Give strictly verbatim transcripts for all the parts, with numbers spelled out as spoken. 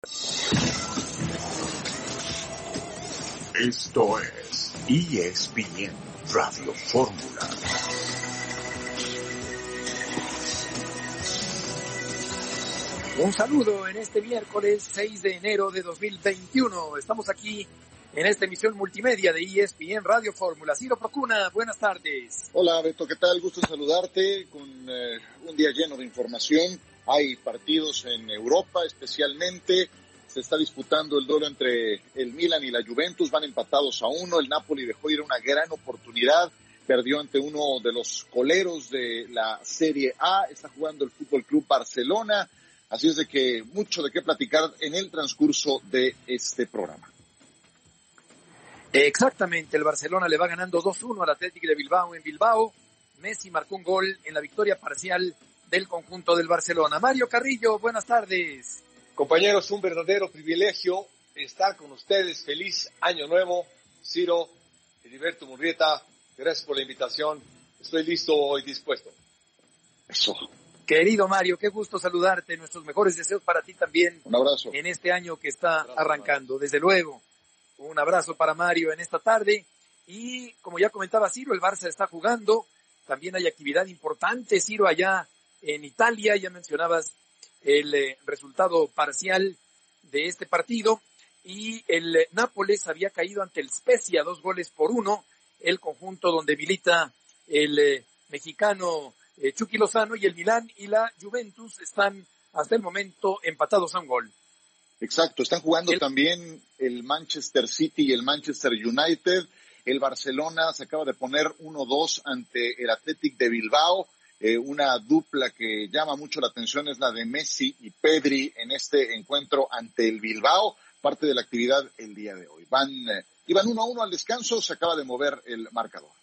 Esto es E S P N Radio Fórmula. Un saludo en este miércoles seis de enero de dos mil veintiuno. Estamos aquí en esta emisión multimedia de E S P N Radio Fórmula. Ciro Procuna, buenas tardes. Hola Beto, ¿qué tal? Gusto en saludarte con eh, un día lleno de información. Hay partidos en Europa especialmente. Se está disputando el duelo entre el Milan y la Juventus. Van empatados a uno. El Napoli dejó ir una gran oportunidad. Perdió ante uno de los coleros de la Serie A. Está jugando el Fútbol Club Barcelona. Así es de que mucho de qué platicar en el transcurso de este programa. Exactamente, el Barcelona le va ganando dos uno al Athletic de Bilbao en Bilbao. Messi marcó un gol en la victoria parcial del conjunto del Barcelona. Mario Carrillo, buenas tardes. Compañeros, un verdadero privilegio estar con ustedes. Feliz año nuevo. Ciro, Heriberto Murrieta, gracias por la invitación. Estoy listo y dispuesto. Eso. Querido Mario, qué gusto saludarte. Nuestros mejores deseos para ti también. Un abrazo. En este año que está abrazo, arrancando. Mario. Desde luego, un abrazo para Mario en esta tarde. Y como ya comentaba Ciro, el Barça está jugando. También hay actividad importante, Ciro, allá en Italia. Ya mencionabas el eh, resultado parcial de este partido. Y el eh, Nápoles había caído ante el Spezia, dos goles por uno. El conjunto donde milita el eh, mexicano Eh, Chucky Lozano, y el Milán y la Juventus están hasta el momento empatados a un gol. Exacto, están jugando el... también el Manchester City y el Manchester United. El Barcelona se acaba de poner uno dos ante el Athletic de Bilbao. Eh, una dupla que llama mucho la atención es la de Messi y Pedri en este encuentro ante el Bilbao. Parte de la actividad el día de hoy. Van, eh, iban uno a uno al descanso, se acaba de mover el marcador.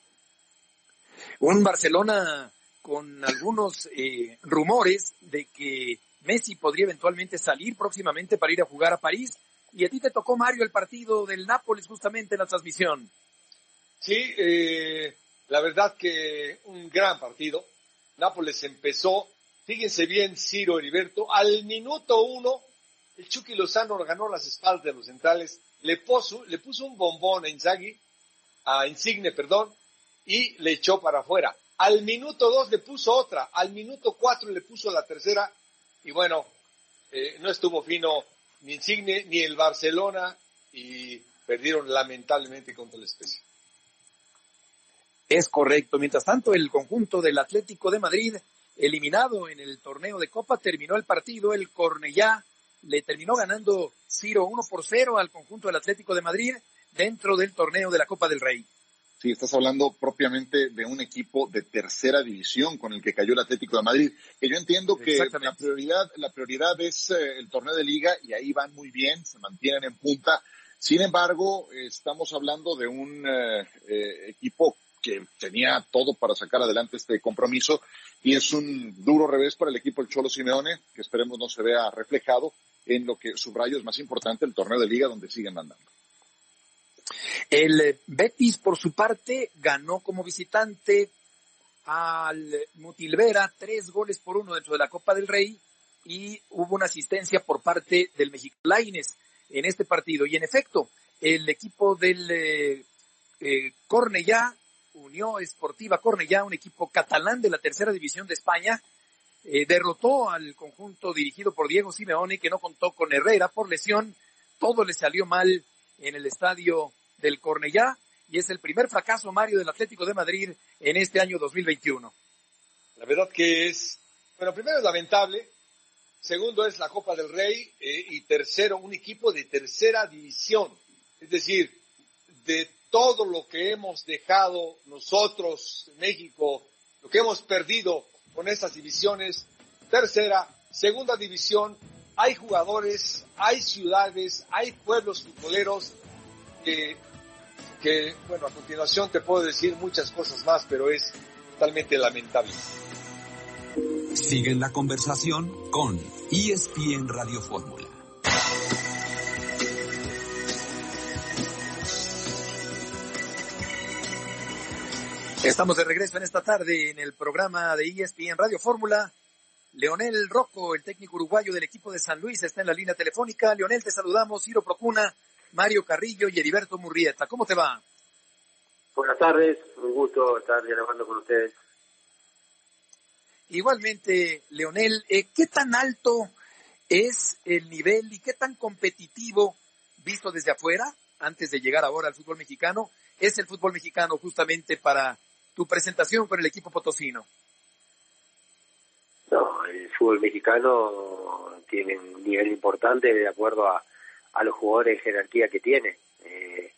Un Barcelona con algunos eh, rumores de que Messi podría eventualmente salir próximamente para ir a jugar a París. Y a ti te tocó, Mario, el partido del Nápoles justamente en la transmisión. Sí, eh, la verdad que un gran partido. Nápoles empezó, fíjense bien, Ciro, Heriberto, al minuto uno, el Chucky Lozano ganó las espaldas de los centrales, le puso, le puso un bombón a Inzaghi, a Insigne, perdón, y le echó para afuera. Al minuto dos le puso otra, al minuto cuatro le puso la tercera, y bueno, eh, no estuvo fino ni Insigne ni el Barcelona, y perdieron lamentablemente contra el Spezia. Es correcto. Mientras tanto, el conjunto del Atlético de Madrid, eliminado en el torneo de Copa, terminó el partido. El Cornellá le terminó ganando Ciro uno por cero al conjunto del Atlético de Madrid dentro del torneo de la Copa del Rey. Sí, estás hablando propiamente de un equipo de tercera división con el que cayó el Atlético de Madrid, que yo entiendo que la prioridad, la prioridad es eh, el torneo de liga, y ahí van muy bien, se mantienen en punta. Sin embargo, eh, estamos hablando de un eh, eh, equipo que tenía todo para sacar adelante este compromiso, y es un duro revés para el equipo del Cholo Simeone, que esperemos no se vea reflejado en lo que subrayo es más importante, el torneo de liga, donde siguen mandando. El Betis, por su parte, ganó como visitante al Mutilvera tres goles por uno dentro de la Copa del Rey, y hubo una asistencia por parte del mexicano Lainez en este partido. Y en efecto, el equipo del eh, eh, Cornellá, Unión Esportiva Cornellá, un equipo catalán de la tercera división de España, eh, derrotó al conjunto dirigido por Diego Simeone, que no contó con Herrera por lesión. Todo le salió mal en el estadio del Cornellá, y es el primer fracaso, Mario, del Atlético de Madrid en este año dos mil veintiuno. La verdad que es, bueno, primero es lamentable, segundo es la Copa del Rey, eh, y tercero, un equipo de tercera división. Es decir, de todo lo que hemos dejado nosotros, México, lo que hemos perdido con estas divisiones, tercera, segunda división, hay jugadores, hay ciudades, hay pueblos futboleros que, que, bueno, a continuación te puedo decir muchas cosas más, pero es totalmente lamentable. Sigue la conversación con E S P N Radio Fórmula. Estamos de regreso en esta tarde en el programa de E S P N Radio Fórmula. Leonel Rocco, el técnico uruguayo del equipo de San Luis, está en la línea telefónica. Leonel, te saludamos. Ciro Procuna, Mario Carrillo y Heriberto Murrieta. ¿Cómo te va? Buenas tardes, un gusto estar dialogando con ustedes. Igualmente, Leonel, eh, ¿qué tan alto es el nivel y qué tan competitivo, visto desde afuera, antes de llegar ahora al fútbol mexicano, es el fútbol mexicano justamente para tu presentación con el equipo potosino? No, el fútbol mexicano tiene un nivel importante de acuerdo a, a los jugadores de jerarquía que tiene. Eh,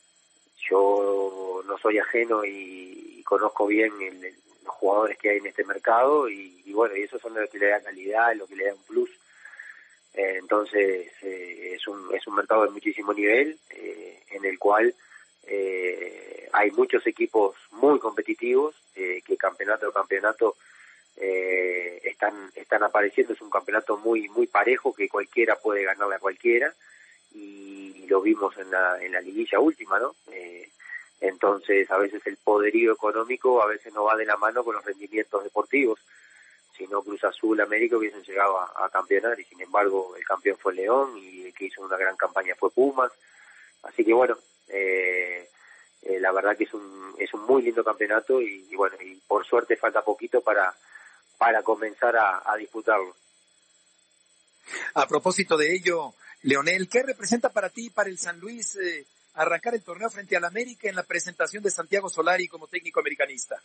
yo no soy ajeno y, y conozco bien el, el, los jugadores que hay en este mercado y, y bueno, y eso son lo que le da calidad, lo que le da un plus. Eh, entonces eh, es un es un mercado de muchísimo nivel eh, en el cual eh, hay muchos equipos muy competitivos eh, que campeonato a campeonato eh, están están apareciendo. Es un campeonato muy muy parejo que cualquiera puede ganarle a cualquiera y lo vimos en la en la liguilla última, ¿no? Eh, entonces a veces el poderío económico a veces no va de la mano con los rendimientos deportivos. Si no, Cruz Azul, América hubiesen llegado a, a campeonar y sin embargo el campeón fue León y el que hizo una gran campaña fue Pumas. Así que bueno, eh, eh, la verdad que es un es un muy lindo campeonato y, y bueno, y por suerte falta poquito para para comenzar a, a disputarlo. A propósito de ello, Leonel, ¿qué representa para ti, para el San Luis, eh, arrancar el torneo frente al América en la presentación de Santiago Solari como técnico americanista?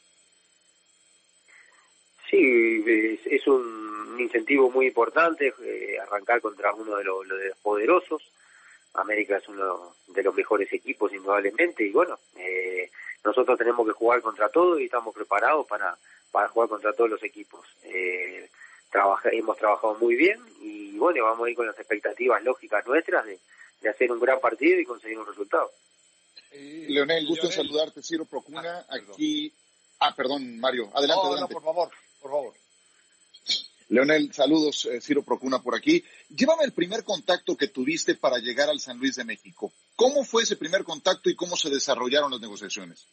Sí, es, es un incentivo muy importante eh, arrancar contra uno de los, de los poderosos. América es uno de los mejores equipos indudablemente y bueno, eh, nosotros tenemos que jugar contra todo y estamos preparados para, para jugar contra todos los equipos. Eh, trabaja, hemos trabajado muy bien y bueno, vamos a ir con las expectativas lógicas nuestras de, de hacer un gran partido y conseguir un resultado. Eh, Leonel, gusto en saludarte, Ciro Procuna, ah, aquí... Ah, perdón, Mario, adelante, no, adelante. No, por favor. Por favor. Leonel, saludos, eh, Ciro Procuna por aquí. Llévame el primer contacto que tuviste para llegar al San Luis de México. ¿Cómo fue ese primer contacto y cómo se desarrollaron las negociaciones?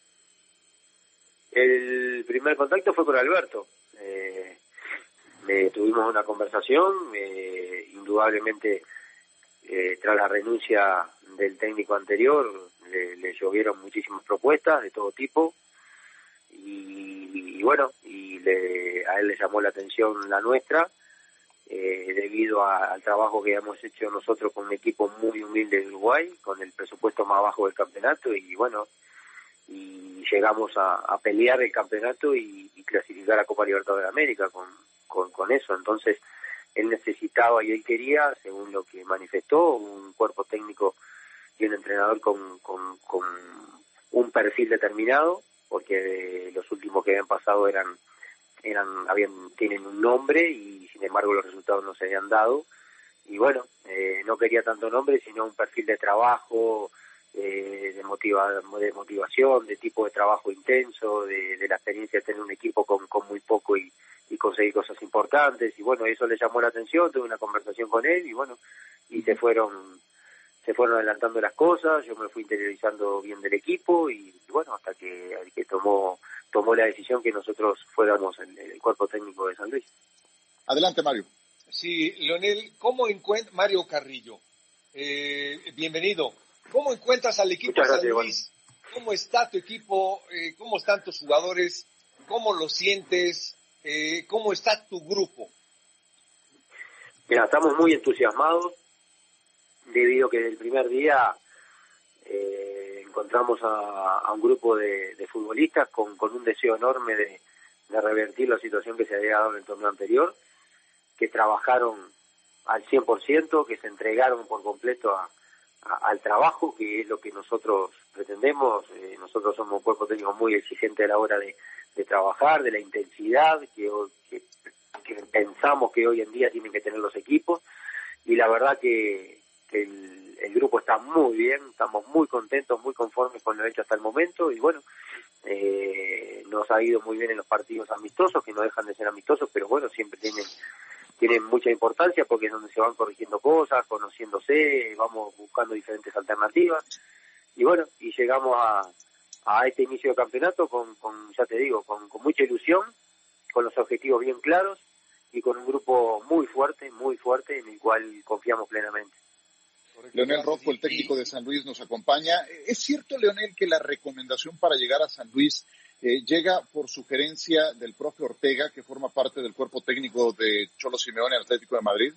El primer contacto fue con Alberto. Eh, eh, tuvimos una conversación, eh, indudablemente eh, tras la renuncia del técnico anterior le, le llovieron muchísimas propuestas de todo tipo. Y, y bueno, y le, a él le llamó la atención la nuestra, eh, debido a, al trabajo que hemos hecho nosotros con un equipo muy humilde de Uruguay, con el presupuesto más bajo del campeonato, y bueno, y llegamos a, a pelear el campeonato y, y clasificar a Copa Libertadores de América con, con, con eso. Entonces, él necesitaba y él quería, según lo que manifestó, un cuerpo técnico y un entrenador con, con, con un perfil determinado, porque los últimos que habían pasado eran eran habían tienen un nombre y sin embargo los resultados no se habían dado y bueno, eh, no quería tanto nombre sino un perfil de trabajo, eh, de motiva, de motivación, de tipo de trabajo intenso, de, de la experiencia de tener un equipo con, con muy poco y, y conseguir cosas importantes y bueno, eso le llamó la atención. Tuve una conversación con él y bueno, y se fueron se fueron adelantando las cosas, yo me fui interiorizando bien del equipo y, y bueno, hasta que, que tomó tomó la decisión que nosotros fuéramos el, el cuerpo técnico de San Luis. Adelante, Mario. Sí, Leonel, ¿cómo encuentras, Mario Carrillo, eh, bienvenido, ¿cómo encuentras al equipo de San Luis? ¿Cómo está tu equipo? Eh, ¿Cómo están tus jugadores? ¿Cómo lo sientes? Eh, ¿Cómo está tu grupo? Mira, estamos muy entusiasmados, debido a que desde el primer día eh, encontramos a, a un grupo de, de futbolistas con, con un deseo enorme de, de revertir la situación que se había dado en el torneo anterior, que trabajaron al cien por ciento, que se entregaron por completo a, a, al trabajo, que es lo que nosotros pretendemos. Eh, nosotros somos un cuerpo técnico muy exigente a la hora de, de trabajar, de la intensidad que, que, que pensamos que hoy en día tienen que tener los equipos, y la verdad que El, el grupo está muy bien, estamos muy contentos, muy conformes con lo hecho hasta el momento y bueno, eh, nos ha ido muy bien en los partidos amistosos, que no dejan de ser amistosos, pero bueno, siempre tienen tienen mucha importancia porque es donde se van corrigiendo cosas, conociéndose, vamos buscando diferentes alternativas y bueno, y llegamos a, a este inicio de campeonato con, con ya te digo, con, con mucha ilusión, con los objetivos bien claros y con un grupo muy fuerte, muy fuerte, en el cual confiamos plenamente. Leonel Rocco, el técnico de San Luis, nos acompaña. ¿Es cierto, Leonel, que la recomendación para llegar a San Luis eh, llega por sugerencia del profe Ortega, que forma parte del cuerpo técnico de Cholo Simeone, Atlético de Madrid?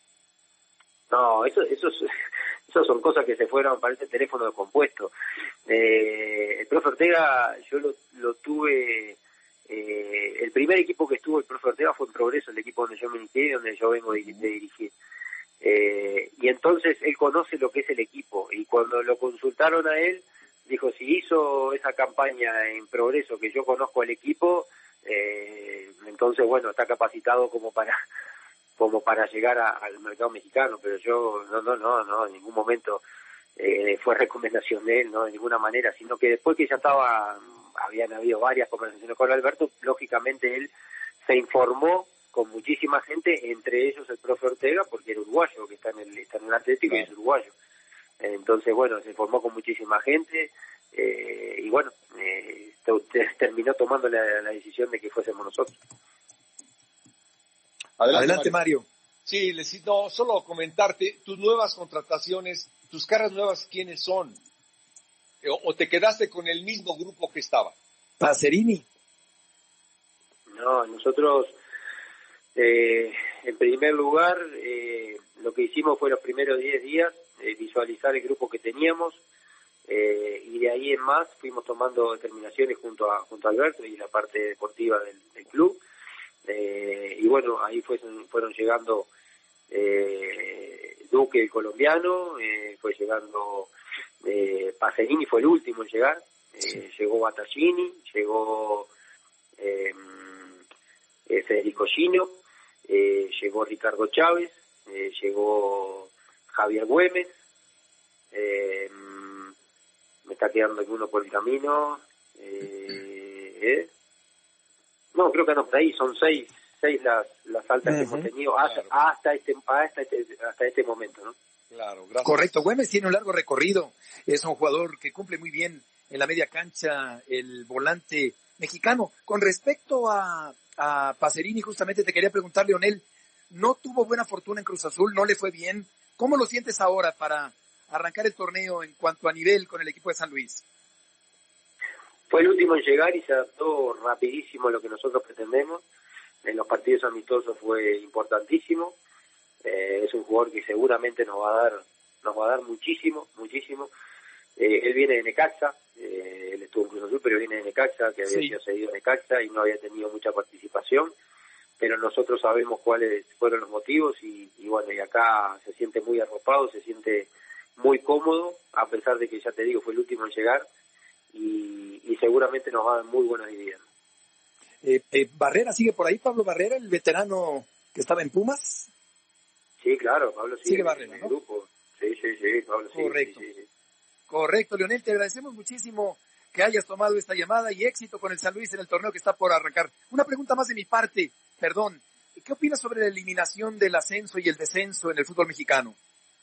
No, eso, eso, eso son cosas que se fueron, parece teléfono descompuesto. Eh, el profe Ortega, yo lo, lo tuve, eh, el primer equipo que estuvo el profe Ortega fue en Progreso, el equipo donde yo me inicié y donde yo vengo de, de dirigir. Eh, y entonces él conoce lo que es el equipo, y cuando lo consultaron a él, dijo, si hizo esa campaña en Progreso, que yo conozco al equipo, eh, entonces bueno, está capacitado como para como para llegar a, al mercado mexicano, pero yo no, no, no, no, en ningún momento eh, fue recomendación de él, no, de ninguna manera, sino que después que ya estaba, habían habido varias conversaciones con Alberto, lógicamente él se informó con muchísima gente, entre ellos el profe Ortega, porque era uruguayo, que está en el, está en el Atlético y es uruguayo. Entonces, bueno, se informó con muchísima gente, eh, y bueno, eh, terminó tomando la, la decisión de que fuésemos nosotros. Adelante, Adelante Mario. Mario. Sí, les, no, solo comentarte, tus nuevas contrataciones, tus caras nuevas, ¿quiénes son? ¿O, o te quedaste con el mismo grupo que estaba? Pacerini. No, nosotros... Eh, en primer lugar, eh, lo que hicimos fue los primeros diez días eh, visualizar el grupo que teníamos, eh, y de ahí en más fuimos tomando determinaciones junto a junto a Alberto y la parte deportiva del, del club, eh, y bueno, ahí fue, fueron llegando eh, Duque, el colombiano, eh, fue llegando eh, Pacerini, fue el último en llegar, eh, sí. Llegó Battaglini, llegó eh, eh, Federico Gino, Eh, llegó Ricardo Chávez, eh, llegó Javier Güemes, eh, me está quedando alguno por el camino, eh, eh. no, creo que no, por ahí son seis, seis las, las altas uh-huh. que hemos tenido hasta, claro. hasta, este, hasta, este, hasta este momento, ¿no? Claro, gracias. Correcto, Güemes tiene un largo recorrido, es un jugador que cumple muy bien en la media cancha, el volante mexicano. Con respecto a a Pacerini, justamente te quería preguntar, Leonel, no tuvo buena fortuna en Cruz Azul, no le fue bien. ¿Cómo lo sientes ahora para arrancar el torneo en cuanto a nivel con el equipo de San Luis? Fue el último en llegar y se adaptó rapidísimo a lo que nosotros pretendemos. En los partidos amistosos fue importantísimo. Eh, es un jugador que seguramente nos va a dar, nos va a dar muchísimo, muchísimo. Eh, él viene de Necaxa, eh, él estuvo en Cruz Azul, pero viene de Necaxa, que había sí. sido cedido a Necaxa y no había tenido mucha participación, pero nosotros sabemos cuáles fueron los motivos y, y bueno, y acá se siente muy arropado, se siente muy cómodo, a pesar de que ya te digo, fue el último en llegar y, y seguramente nos va a dar muy buenas ideas. Eh, eh, ¿Barrera sigue por ahí, Pablo Barrera, el veterano que estaba en Pumas? Sí, claro, Pablo sigue, sigue Barrera, en el ¿no? grupo. Sí, sí, sí, Pablo sigue. Correcto. Sí, sí, sí. Correcto, Leonel, te agradecemos muchísimo que hayas tomado esta llamada y éxito con el San Luis en el torneo que está por arrancar. Una pregunta más de mi parte, perdón, ¿qué opinas sobre la eliminación del ascenso y el descenso en el fútbol mexicano?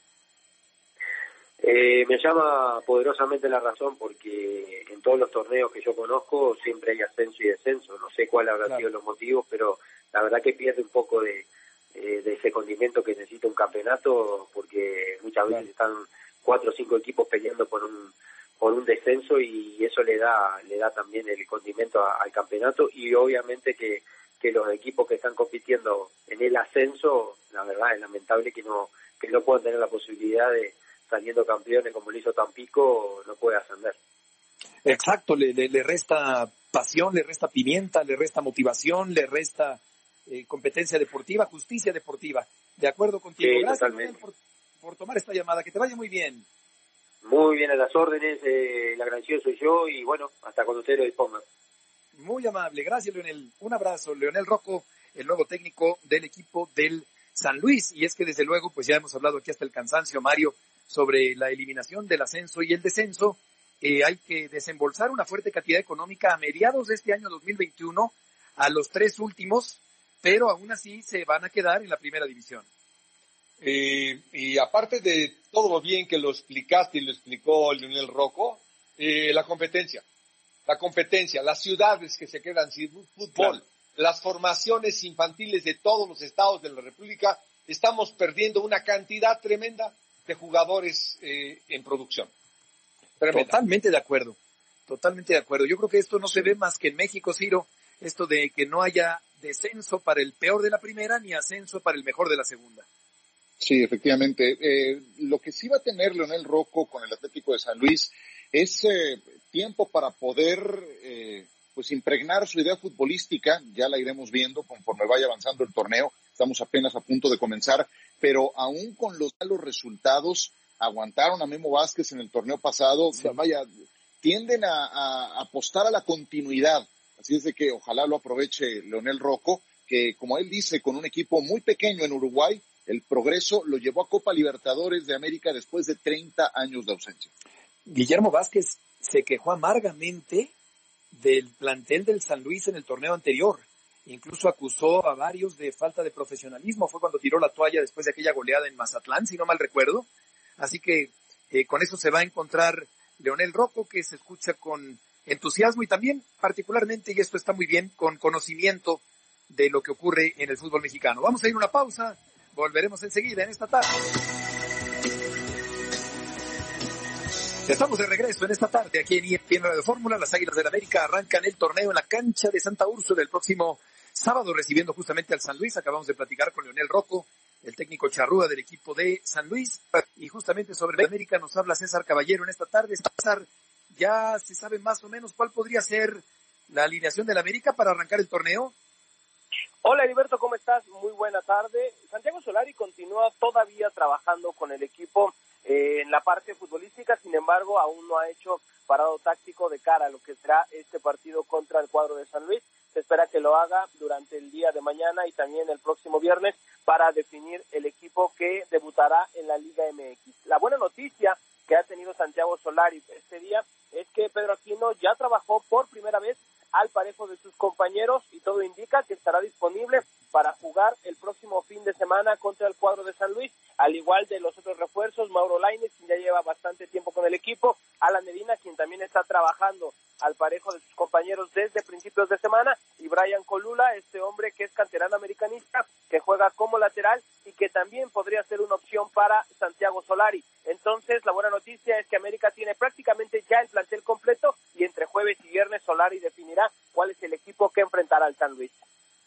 Eh, me llama poderosamente la razón porque en todos los torneos que yo conozco siempre hay ascenso y descenso. No sé cuál habrá claro. sido los motivos, pero la verdad que pierde un poco de, eh, de ese condimento que necesita un campeonato porque muchas veces claro. están cuatro o cinco equipos peleando por un por un descenso y eso le da le da también el condimento a, al campeonato y obviamente que, que los equipos que están compitiendo en el ascenso, la verdad es lamentable que no que no puedan tener la posibilidad de, saliendo campeones como lo hizo Tampico, no puede ascender. Exacto, le, le, le resta pasión, le resta pimienta, le resta motivación, le resta eh, competencia deportiva, justicia deportiva. De acuerdo contigo. Sí, gracias, totalmente. Manuel, por por tomar esta llamada, que te vaya muy bien. Muy bien, a las órdenes, eh, el agradecido soy yo y bueno, hasta cuando usted lo disponga. Muy amable, gracias Leonel, un abrazo. Leonel Rocco, el nuevo técnico del equipo del San Luis, y es que desde luego pues ya hemos hablado aquí hasta el cansancio, Mario, sobre la eliminación del ascenso y el descenso. Eh, hay que desembolsar una fuerte cantidad económica a mediados de este año dos mil veintiuno a los tres últimos, pero aún así se van a quedar en la primera división. Eh, y aparte de todo lo bien que lo explicaste y lo explicó Leonel Rocco, eh, la competencia, la competencia, las ciudades que se quedan sin fútbol, claro. las formaciones infantiles de todos los estados de la República, estamos perdiendo una cantidad tremenda de jugadores eh, en producción. Tremenda. Totalmente de acuerdo, totalmente de acuerdo. Yo creo que esto no se ve más que en México, Ciro, esto de que no haya descenso para el peor de la primera ni ascenso para el mejor de la segunda. Sí, efectivamente. Eh, lo que sí va a tener Leonel Rocco con el Atlético de San Luis es eh, tiempo para poder eh, pues impregnar su idea futbolística. Ya la iremos viendo conforme vaya avanzando el torneo. Estamos apenas a punto de comenzar, pero aún con los malos resultados, aguantaron a Memo Vázquez en el torneo pasado. Sí. Vaya, tienden a, a apostar a la continuidad. Así es de que ojalá lo aproveche Leonel Rocco, que como él dice, con un equipo muy pequeño en Uruguay, el progreso lo llevó a Copa Libertadores de América después de treinta años de ausencia. Guillermo Vázquez se quejó amargamente del plantel del San Luis en el torneo anterior. Incluso acusó a varios de falta de profesionalismo. Fue cuando tiró la toalla después de aquella goleada en Mazatlán, si no mal recuerdo. Así que eh, con eso se va a encontrar Leonel Rocco, que se escucha con entusiasmo y también particularmente, y esto está muy bien, con conocimiento de lo que ocurre en el fútbol mexicano. Vamos a ir a una pausa. Volveremos enseguida en esta tarde. Estamos de regreso en esta tarde aquí en E S P N Radio Fórmula. Las Águilas del América arrancan el torneo en la cancha de Santa Úrsula el próximo sábado, recibiendo justamente al San Luis. Acabamos de platicar con Leonel Rocco, el técnico charrúa del equipo de San Luis. Y justamente sobre el América nos habla César Caballero en esta tarde. César, ¿ya se sabe más o menos cuál podría ser la alineación del América para arrancar el torneo? Hola Heriberto, ¿cómo estás? Muy buena tarde. Santiago Solari continúa todavía trabajando con el equipo eh, en la parte futbolística, sin embargo aún no ha hecho parado táctico de cara a lo que será este partido contra el cuadro de San Luis. Se espera que lo haga durante el día de mañana y también el próximo viernes para definir el equipo que debutará en la Liga M X. La buena noticia que ha tenido Santiago Solari este día es que Pedro Aquino ya trabajó por primera vez al parejo de sus compañeros y todo indica que estará disponible para jugar el próximo fin de semana contra el cuadro de San Luis, al igual de los otros refuerzos, Mauro Lainez, quien ya lleva bastante tiempo con el equipo, Alan Medina, quien también está trabajando al parejo de sus compañeros desde principios de semana, y Brian Colula, este hombre que es canterano americanista, que juega como lateral y que también podría ser una opción para Santiago Solari. Entonces, la buena noticia es que América tiene prácticamente ya el plantel completo y entre jueves y viernes Solari definirá cuál es el equipo que enfrentará al San Luis.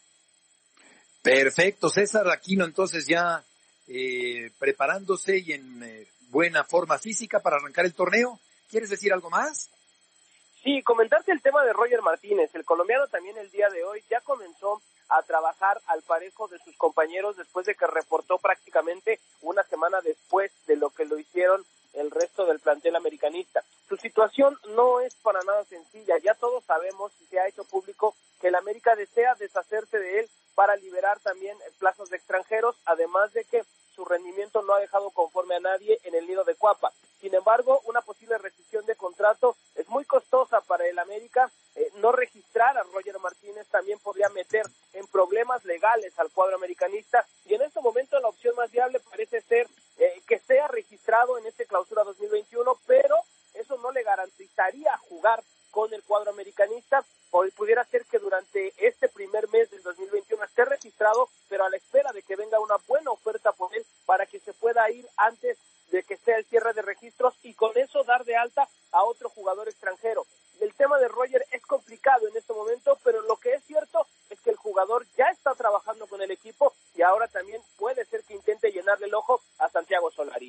Perfecto, César Aquino, entonces ya eh, preparándose y en eh, buena forma física para arrancar el torneo. ¿Quieres decir algo más? Sí, comentarte el tema de Roger Martínez. El colombiano también el día de hoy ya comenzó a trabajar al parejo de sus compañeros después de que reportó prácticamente una semana después de lo que lo hicieron el resto del plantel americanista. Su situación no es para nada sencilla. Ya todos sabemos y se ha hecho público que el América desea deshacerse de él para liberar también plazas de extranjeros, además de que su rendimiento no ha dejado conforme a nadie en el nido de Cuapa. Sin embargo, una posible rescisión de contrato es muy costosa para el América. Eh, no registrar a Roger Martínez también podría meter en problemas legales al cuadro americanista, y en este momento la opción más viable parece ser eh, que sea registrado en este clausura dos mil veintiuno, pero eso no le garantizaría jugar con el cuadro americanista. O pudiera ser que durante este primer mes del dos mil veintiuno esté registrado, pero a la espera de que venga una buena oferta por él para que se pueda ir antes de que sea el cierre de registros y con eso dar de alta a otro jugador extranjero. El tema de Roger es complicado en este momento, pero lo que es cierto es que el jugador ya está trabajando con el equipo y ahora también puede ser que intente llenarle el ojo a Santiago Solari.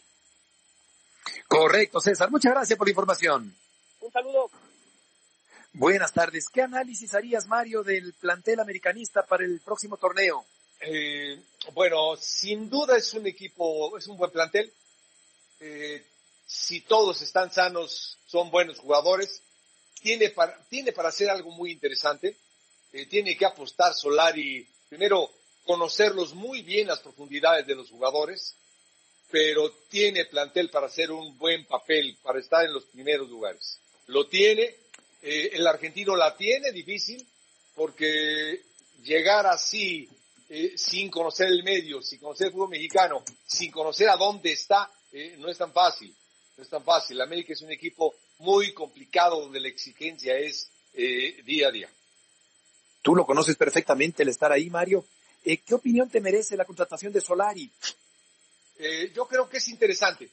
Correcto, César. Muchas gracias por la información. Un saludo. Buenas tardes. ¿Qué análisis harías, Mario, del plantel americanista para el próximo torneo? Eh, bueno, sin duda es un equipo, es un buen plantel. Eh, si todos están sanos, son buenos jugadores. Tiene para, tiene para hacer algo muy interesante. Eh, tiene que apostar Solari, primero, conocerlos muy bien, las profundidades de los jugadores, pero tiene plantel para hacer un buen papel, para estar en los primeros lugares. Lo tiene. Eh, el argentino la tiene difícil porque llegar así eh, sin conocer el medio, sin conocer el fútbol mexicano, sin conocer a dónde está, eh, no es tan fácil, no es tan fácil. América es un equipo muy complicado donde la exigencia es eh, día a día. tú lo conoces perfectamente, el estar ahí, Mario. Eh, ¿Qué opinión te merece la contratación de Solari? Eh, yo creo que es interesante.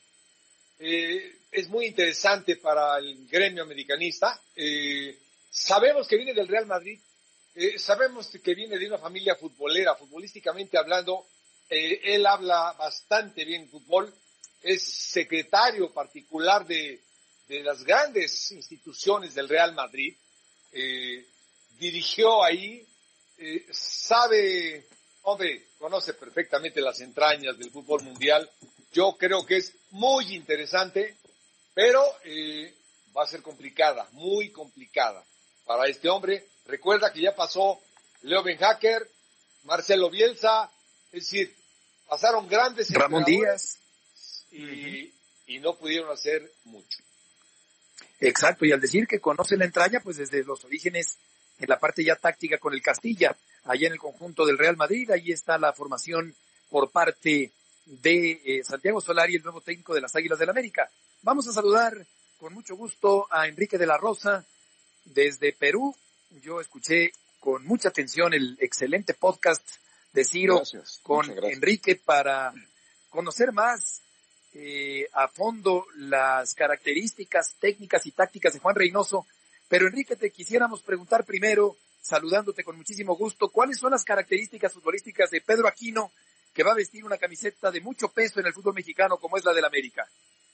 Eh, es muy interesante para el gremio americanista. Eh, sabemos que viene del Real Madrid, eh, sabemos que viene de una familia futbolera, futbolísticamente hablando. Eh, él habla bastante bien fútbol, es secretario particular de, de las grandes instituciones del Real Madrid, eh, dirigió ahí, eh, sabe, hombre, conoce perfectamente las entrañas del fútbol mundial. Yo creo que es muy interesante, pero eh, va a ser complicada, muy complicada para este hombre. Recuerda que ya pasó Leo Benhacker, Marcelo Bielsa, es decir, pasaron grandes Ramón Díaz y, uh-huh. y no pudieron hacer mucho. Exacto, y al decir que conoce la entraña, pues desde los orígenes en la parte ya táctica con el Castilla, allá en el conjunto del Real Madrid, ahí está la formación por parte de eh, Santiago Solari, el nuevo técnico de las Águilas del América. Vamos a saludar con mucho gusto a Enrique de la Rosa desde Perú. Yo escuché con mucha atención el excelente podcast de Ciro gracias, con Enrique para conocer más eh, a fondo las características técnicas y tácticas de Juan Reynoso. Pero Enrique, te quisiéramos preguntar primero, saludándote con muchísimo gusto, ¿cuáles son las características futbolísticas de Pedro Aquino, que va a vestir una camiseta de mucho peso en el fútbol mexicano como es la del América?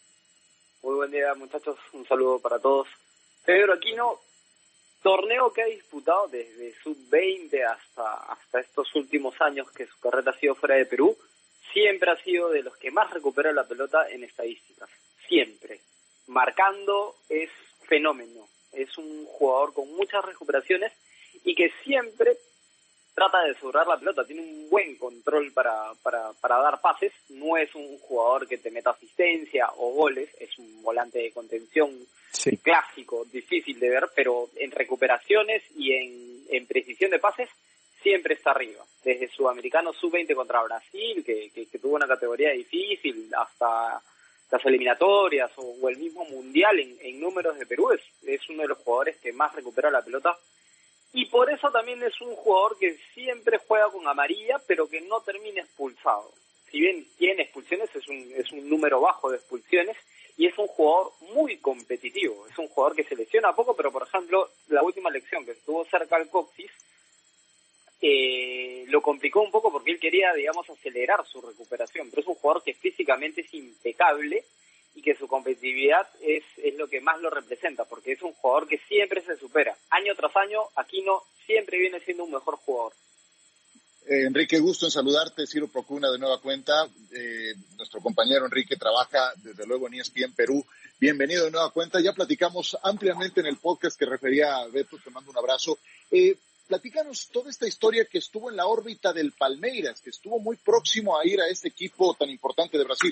Muy buen día, muchachos, un saludo para todos. Pedro Aquino, torneo que ha disputado desde sub veinte hasta, hasta estos últimos años que su carrera ha sido fuera de Perú, siempre ha sido de los que más recupera la pelota en estadísticas, siempre. Marcando es fenómeno, es un jugador con muchas recuperaciones y que siempre trata de asegurar la pelota, tiene un buen control para, para, para dar pases, no es un jugador que te meta asistencia o goles, es un volante de contención sí. clásico, difícil de ver, pero en recuperaciones y en, en precisión de pases siempre está arriba, desde Sudamericano sub veinte contra Brasil, que, que, que tuvo una categoría difícil, hasta las eliminatorias o, o el mismo Mundial en, en números de Perú, es, es uno de los jugadores que más recupera la pelota. Y por eso también es un jugador que siempre juega con amarilla, pero que no termina expulsado. Si bien tiene expulsiones, es un, es un número bajo de expulsiones, y es un jugador muy competitivo. Es un jugador que se lesiona poco, pero por ejemplo, la última elección que estuvo cerca al coxis, eh, lo complicó un poco porque él quería, digamos, acelerar su recuperación. Pero es un jugador que físicamente es impecable, y que su competitividad es, es lo que más lo representa, porque es un jugador que siempre se supera. Año tras año, Aquino siempre viene siendo un mejor jugador. Eh, Enrique, gusto en saludarte. Ciro Procuna de nueva cuenta. Eh, nuestro compañero Enrique trabaja desde luego en E S P N Perú. Bienvenido de nueva cuenta. Ya platicamos ampliamente en el podcast que refería a Beto, te mando un abrazo. Eh, platícanos toda esta historia que estuvo en la órbita del Palmeiras, que estuvo muy próximo a ir a este equipo tan importante de Brasil.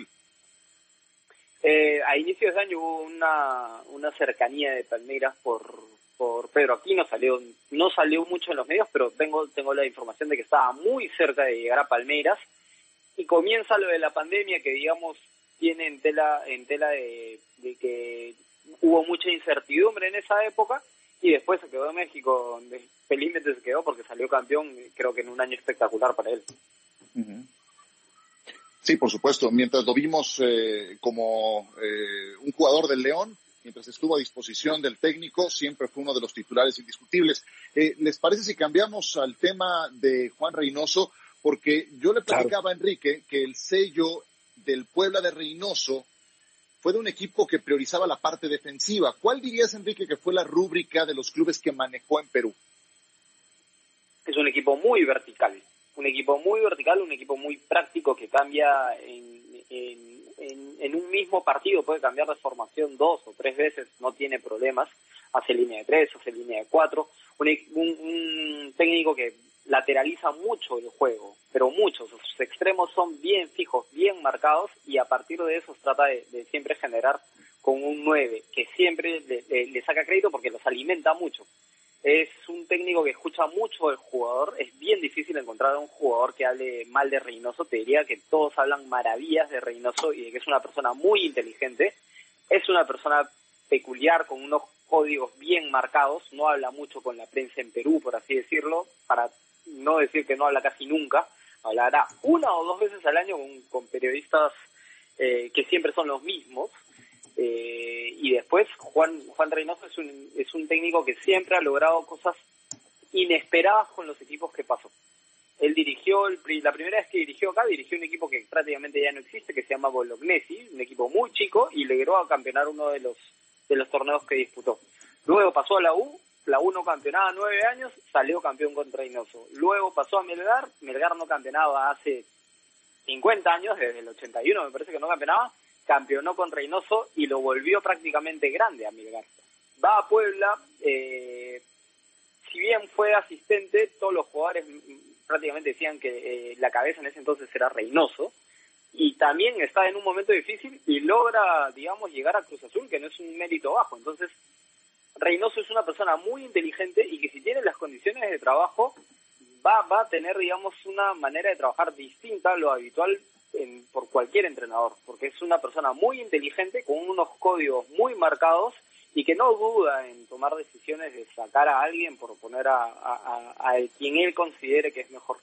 Eh, a inicios de año hubo una, una cercanía de Palmeiras por, por Pedro Aquino, salió, no salió mucho en los medios, pero tengo, tengo la información de que estaba muy cerca de llegar a Palmeiras, y comienza lo de la pandemia, que digamos tiene en tela, en tela de, de que hubo mucha incertidumbre en esa época, y después se quedó en México, donde felizmente se quedó porque salió campeón, creo que en un año espectacular para él. Uh-huh. Sí, por supuesto. Mientras lo vimos eh, como eh, un jugador del León, mientras estuvo a disposición del técnico, siempre fue uno de los titulares indiscutibles. Eh, ¿Les parece si cambiamos al tema de Juan Reynoso? Porque yo le platicaba claro. a Enrique que el sello del Puebla de Reynoso fue de un equipo que priorizaba la parte defensiva. ¿Cuál dirías, Enrique, que fue la rúbrica de los clubes que manejó en Perú? Es un equipo muy vertical. Un equipo muy vertical, un equipo muy práctico que cambia en, en, en, en un mismo partido, puede cambiar de formación dos o tres veces, no tiene problemas, hace línea de tres, hace línea de cuatro, un, un, un técnico que lateraliza mucho el juego, pero mucho, sus extremos son bien fijos, bien marcados, y a partir de eso trata de, de siempre generar con un nueve, que siempre le, le, le saca crédito porque los alimenta mucho. Es un técnico que escucha mucho al jugador. Es bien difícil encontrar a un jugador que hable mal de Reynoso. Te diría que todos hablan maravillas de Reynoso y de que es una persona muy inteligente. Es una persona peculiar, con unos códigos bien marcados, no habla mucho con la prensa en Perú, por así decirlo, para no decir que no habla casi nunca, hablará una o dos veces al año con, con periodistas eh, que siempre son los mismos, eh, y después Juan Juan Reynoso es un, es un técnico que siempre ha logrado cosas inesperadas con los equipos que pasó. Él dirigió, el, la primera vez que dirigió acá, dirigió un equipo que prácticamente ya no existe, que se llama Bolognesi, un equipo muy chico, y logró a campeonar uno de los de los torneos que disputó. Luego pasó a la U, la U no campeonaba nueve años, salió campeón con Reynoso. Luego pasó a Melgar, Melgar no campeonaba hace cincuenta años, desde el ochenta y uno me parece que no campeonaba, campeonó con Reynoso y lo volvió prácticamente grande a Melgar. Va a Puebla, eh, si bien fue asistente, todos los jugadores prácticamente decían que eh, la cabeza en ese entonces era Reynoso, y también está en un momento difícil y logra, digamos, llegar a Cruz Azul, que no es un mérito bajo. Entonces, Reynoso es una persona muy inteligente y que si tiene las condiciones de trabajo, va, va a tener, digamos, una manera de trabajar distinta a lo habitual en, por cualquier entrenador, porque es una persona muy inteligente, con unos códigos muy marcados y que no duda en tomar decisiones de sacar a alguien por poner a, a, a, a quien él considere que es mejor.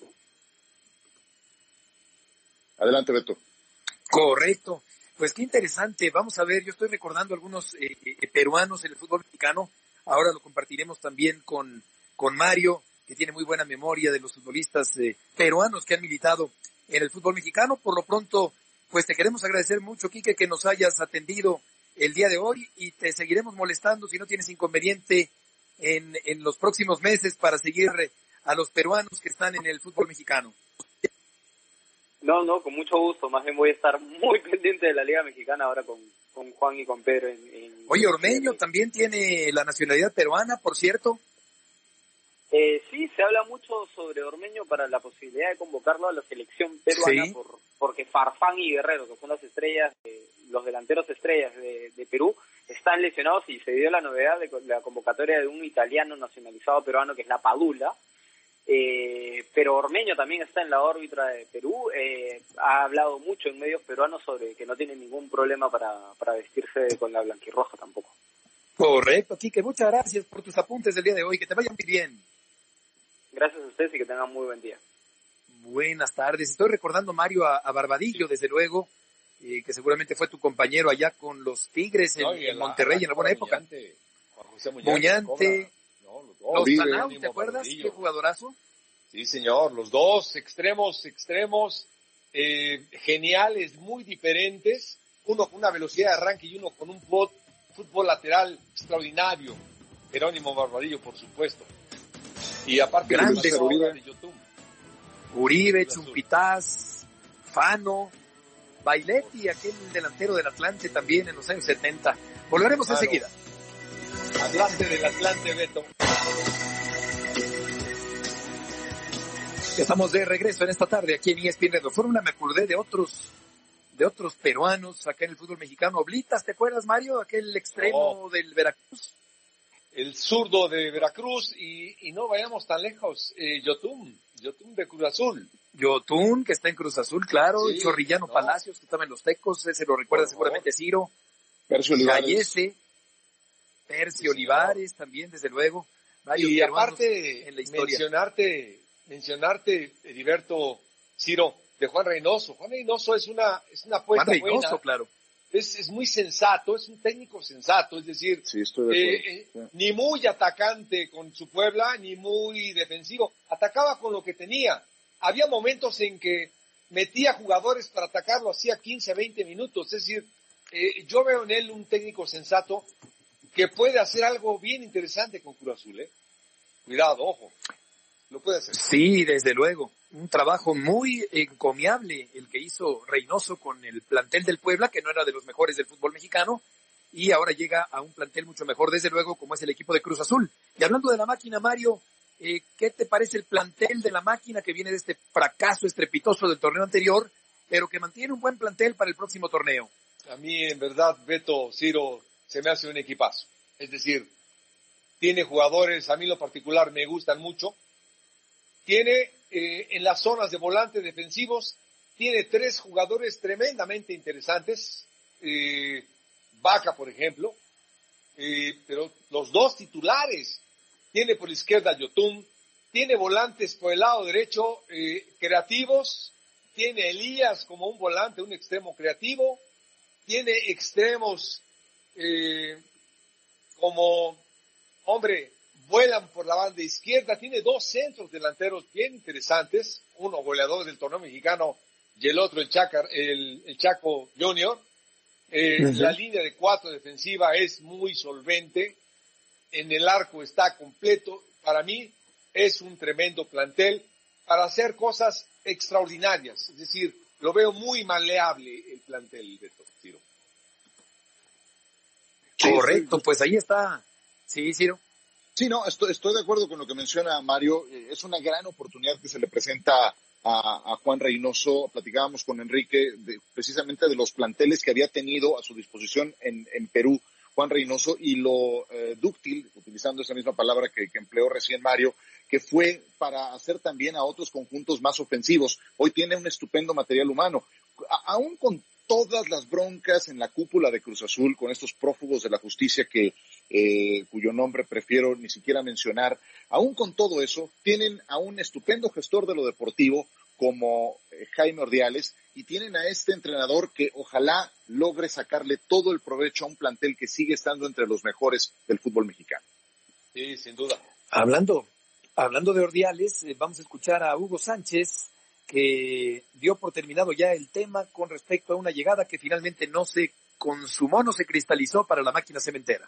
Adelante, Beto. Correcto. Pues qué interesante. Vamos a ver, yo estoy recordando algunos eh, eh, peruanos en el fútbol mexicano. Ahora lo compartiremos también con, con Mario, que tiene muy buena memoria de los futbolistas eh, peruanos que han militado en el fútbol mexicano. Por lo pronto, pues te queremos agradecer mucho, Quique, que nos hayas atendido el día de hoy y te seguiremos molestando si no tienes inconveniente en, en los próximos meses para seguir a los peruanos que están en el fútbol mexicano. No, no, con mucho gusto. Más bien voy a estar muy pendiente de la Liga Mexicana ahora con, con Juan y con Pedro. En, en, Oye, Ormeño en, también tiene la nacionalidad peruana, por cierto. Eh, sí, se habla mucho sobre Ormeño para la posibilidad de convocarlo a la selección peruana, sí. por, porque Farfán y Guerrero, que son las estrellas, de, los delanteros estrellas de, de Perú, están lesionados y se dio la novedad de la convocatoria de un italiano nacionalizado peruano que es la Padula. Eh, pero Ormeño también está en la órbita de Perú, eh, ha hablado mucho en medios peruanos sobre que no tiene ningún problema para, para vestirse con la blanquirroja tampoco. Correcto, Quique, muchas gracias por tus apuntes del día de hoy, que te vayan muy bien. Gracias a ustedes y que tengan muy buen día. Buenas tardes, estoy recordando, Mario, a, a Barbadillo, desde luego, eh, que seguramente fue tu compañero allá con los Tigres en, no, en Monterrey la, en alguna época. Muñante, Juan José Muñante, Muñante No, los Tanaus, ¿te acuerdas? Qué jugadorazo. Sí, señor, los dos extremos, extremos, eh, geniales, muy diferentes, uno con una velocidad de arranque y uno con un fútbol, fútbol lateral extraordinario. Jerónimo Barbadillo, por supuesto. Y aparte, grandes, Uribe, Uribe, Chumpitaz, Fano, Bailetti, aquel delantero del Atlante también en los años setenta. Volveremos claro. enseguida. Atlante del Atlante, Beto. Estamos de regreso en esta tarde aquí en E S P N Radio Fórmula. Me acordé de otros de otros peruanos acá en el fútbol mexicano. Oblitas, ¿te acuerdas, Mario? Aquel extremo oh. del Veracruz. El zurdo de Veracruz y, y no vayamos tan lejos. Eh, Yotun, Yotun de Cruz Azul. Yotun, que está en Cruz Azul, claro. Sí, Chorrillano no. Palacios, que estaba en los Tecos. Ese lo recuerda seguramente Ciro. Percio Olivares. Callese. Percio sí, Olivares también, desde luego. Varios y aparte, en la historia. mencionarte, mencionarte, Heriberto, Ciro, de Juan Reynoso. Juan Reynoso es una, es una apuesta Juan Reynoso, buena. claro. Es, es muy sensato, es un técnico sensato, es decir, sí, estoy de eh, eh, sí. ni muy atacante con su Puebla, ni muy defensivo. Atacaba con lo que tenía. Había momentos en que metía jugadores para atacarlo, hacía quince, veinte minutos. Es decir, eh, yo veo en él un técnico sensato que puede hacer algo bien interesante con Cruz Azul, ¿eh? Cuidado, ojo, lo puede hacer. Sí, desde luego, un trabajo muy encomiable el que hizo Reynoso con el plantel del Puebla, que no era de los mejores del fútbol mexicano, y ahora llega a un plantel mucho mejor, desde luego, como es el equipo de Cruz Azul. Y hablando de la máquina, Mario, eh, ¿qué te parece el plantel de la máquina que viene de este fracaso estrepitoso del torneo anterior, pero que mantiene un buen plantel para el próximo torneo? A mí, en verdad, Beto, Ciro, se me hace un equipazo. Es decir, tiene jugadores, a mí en lo particular me gustan mucho. Tiene eh, en las zonas de volantes defensivos, tiene tres jugadores tremendamente interesantes. Eh, Vaca, por ejemplo, eh, pero los dos titulares. Tiene por la izquierda a Yotun, tiene volantes por el lado derecho eh, creativos, tiene Elías como un volante, un extremo creativo, tiene extremos eh, como, hombre, vuelan por la banda izquierda, tiene dos centros delanteros bien interesantes, uno goleador del torneo mexicano y el otro el, Chacar, el, el Chaco Junior. Eh, uh-huh. La línea de cuatro defensiva es muy solvente, en el arco está completo, para mí es un tremendo plantel para hacer cosas extraordinarias, es decir, lo veo muy maleable el plantel de Ciro. Correcto, pues ahí está. Sí, Ciro. Sí, no, estoy, estoy de acuerdo con lo que menciona Mario. Es una gran oportunidad que se le presenta a, a Juan Reynoso. Platicábamos con Enrique de, precisamente de los planteles que había tenido a su disposición en, en Perú Juan Reynoso y lo eh, dúctil, utilizando esa misma palabra que, que empleó recién Mario, que fue para hacer también a otros conjuntos más ofensivos. Hoy tiene un estupendo material humano. A, aún con todas las broncas en la cúpula de Cruz Azul, con estos prófugos de la justicia que eh, cuyo nombre prefiero ni siquiera mencionar, aún con todo eso, tienen a un estupendo gestor de lo deportivo como eh, Jaime Ordiales, y tienen a este entrenador que ojalá logre sacarle todo el provecho a un plantel que sigue estando entre los mejores del fútbol mexicano. Sí, sin duda. Hablando, hablando de Ordiales, eh, vamos a escuchar a Hugo Sánchez, que dio por terminado ya el tema con respecto a una llegada que finalmente no se consumó, no se cristalizó para la máquina cementera.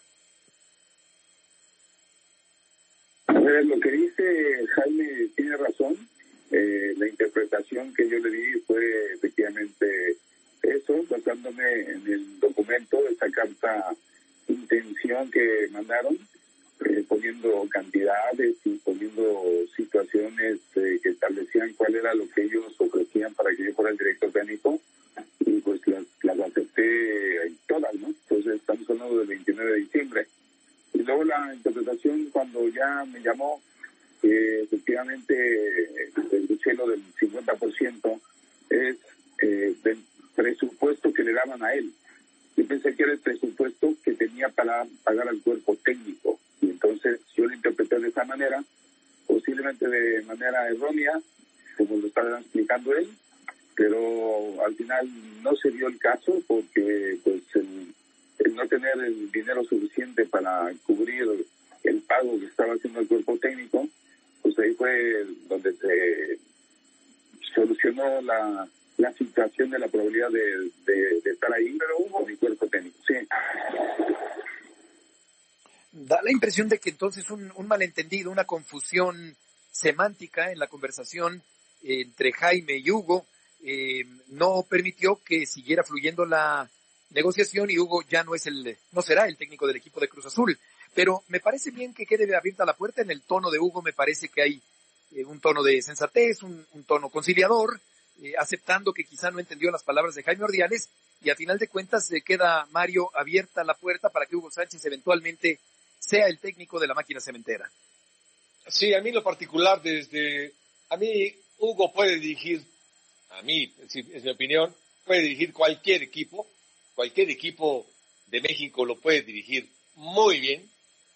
A ver, lo que dice Jaime tiene razón. Eh, la interpretación que yo le di fue efectivamente eso, basándome en el documento de esa carta intención que mandaron, eh, poniendo cantidades y poniendo situaciones eh, que establecían cuál era lo que ellos ofrecían para que yo fuera el director técnico, y pues las, las acepté todas, ¿no? Entonces estamos hablando del veintinueve de diciembre. Y luego la interpretación cuando ya me llamó, eh, efectivamente el cielo del cincuenta por ciento es eh, del presupuesto que le daban a él. Yo pensé que era el presupuesto que tenía para pagar al cuerpo técnico, y entonces yo lo interpreté de esa manera, posiblemente de manera errónea, como lo estaba explicando él, pero al final no se dio el caso porque pues el, el no tener el dinero suficiente para cubrir el pago que estaba haciendo el cuerpo técnico, pues ahí fue donde se solucionó la, la situación de la probabilidad de, de, de estar ahí, pero hubo mi cuerpo técnico, sí. Da la impresión de que entonces un, un malentendido, una confusión semántica en la conversación entre Jaime y Hugo eh, no permitió que siguiera fluyendo la negociación, y Hugo ya no es el, no será el técnico del equipo de Cruz Azul. Pero me parece bien que quede abierta la puerta. En el tono de Hugo me parece que hay eh, un tono de sensatez, un, un tono conciliador, eh, aceptando que quizá no entendió las palabras de Jaime Ordiales, y a final de cuentas se eh, queda, Mario, abierta la puerta para que Hugo Sánchez eventualmente sea el técnico de la máquina cementera. Sí, a mí en lo particular, desde, a mí Hugo puede dirigir, a mí, es, decir, es mi opinión, puede dirigir cualquier equipo, cualquier equipo de México lo puede dirigir muy bien,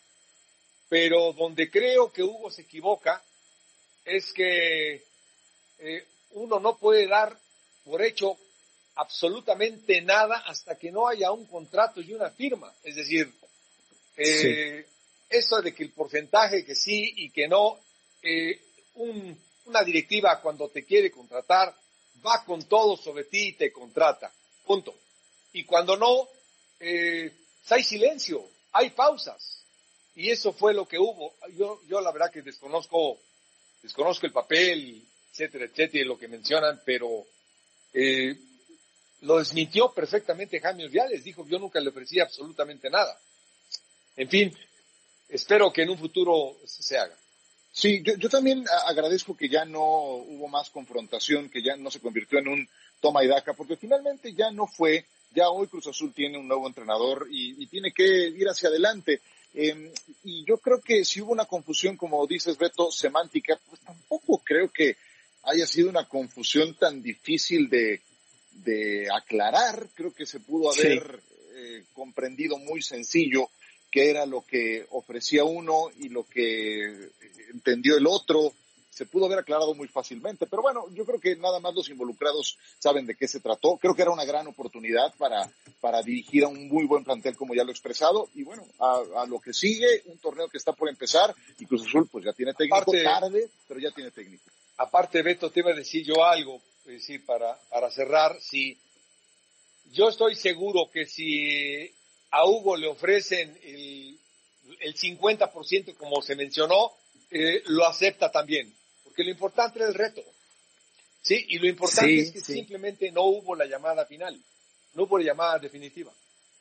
pero donde creo que Hugo se equivoca es que eh, uno no puede dar por hecho absolutamente nada hasta que no haya un contrato y una firma. Es decir, eh, sí. Eso de que el porcentaje que sí y que no, eh, un, una directiva cuando te quiere contratar va con todo sobre ti y te contrata, punto. Y cuando no, eh, hay silencio, hay pausas. Y eso fue lo que hubo. Yo, yo la verdad que desconozco, desconozco el papel, etcétera, etcétera, lo que mencionan, pero eh, lo desmintió perfectamente Jaime Ordiales. Dijo que yo nunca le ofrecí absolutamente nada. En fin, espero que en un futuro se haga. Sí, yo, yo también agradezco que ya no hubo más confrontación, que ya no se convirtió en un toma y daca, porque finalmente ya no fue, ya hoy Cruz Azul tiene un nuevo entrenador y, y tiene que ir hacia adelante. Eh, y yo creo que si hubo una confusión, como dices, Beto, semántica, pues tampoco creo que haya sido una confusión tan difícil de, de aclarar. Creo que se pudo haber sí. eh, comprendido muy sencillo. qué era lo que ofrecía uno y lo que entendió el otro. Se pudo haber aclarado muy fácilmente, pero bueno, yo creo que nada más los involucrados saben de qué se trató. Creo que era una gran oportunidad para, para dirigir a un muy buen plantel, como ya lo he expresado, y bueno, a, a lo que sigue, un torneo que está por empezar, y Cruz Azul pues ya tiene técnico, aparte, tarde, pero ya tiene técnico. Aparte, Beto, te iba a decir yo algo, es decir, para, para cerrar, si yo estoy seguro que si a Hugo le ofrecen el, el cincuenta por ciento, como se mencionó, eh, lo acepta también. Porque lo importante es el reto, ¿sí? Y lo importante sí, es que sí. simplemente no hubo la llamada final, no hubo la llamada definitiva.